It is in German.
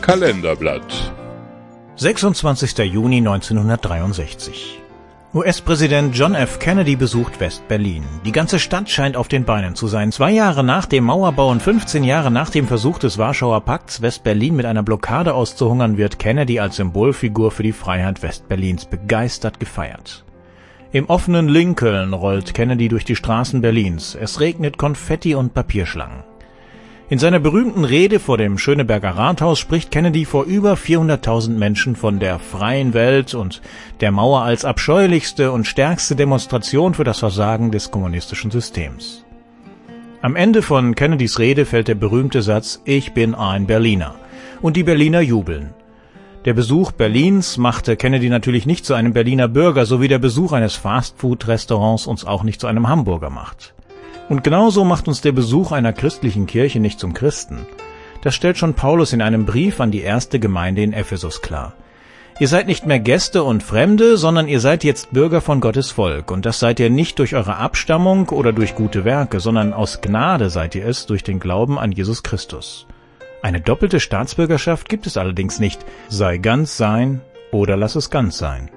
Kalenderblatt. 26. Juni 1963. US-Präsident John F. Kennedy besucht West-Berlin. Die ganze Stadt scheint auf den Beinen zu sein. 2 Jahre nach dem Mauerbau und 15 Jahre nach dem Versuch des Warschauer Pakts, West-Berlin mit einer Blockade auszuhungern, wird Kennedy als Symbolfigur für die Freiheit West-Berlins begeistert gefeiert. Im offenen Lincoln rollt Kennedy durch die Straßen Berlins. Es regnet Konfetti und Papierschlangen. In seiner berühmten Rede vor dem Schöneberger Rathaus spricht Kennedy vor über 400.000 Menschen von der freien Welt und der Mauer als abscheulichste und stärkste Demonstration für das Versagen des kommunistischen Systems. Am Ende von Kennedys Rede fällt der berühmte Satz: Ich bin ein Berliner. Und die Berliner jubeln. Der Besuch Berlins machte Kennedy natürlich nicht zu einem Berliner Bürger, so wie der Besuch eines Fastfood-Restaurants uns auch nicht zu einem Hamburger macht. Und genauso macht uns der Besuch einer christlichen Kirche nicht zum Christen. Das stellt schon Paulus in einem Brief an die erste Gemeinde in Ephesus klar. Ihr seid nicht mehr Gäste und Fremde, sondern ihr seid jetzt Bürger von Gottes Volk. Und das seid ihr nicht durch eure Abstammung oder durch gute Werke, sondern aus Gnade seid ihr es durch den Glauben an Jesus Christus. Eine doppelte Staatsbürgerschaft gibt es allerdings nicht. Sei ganz sein oder lass es ganz sein.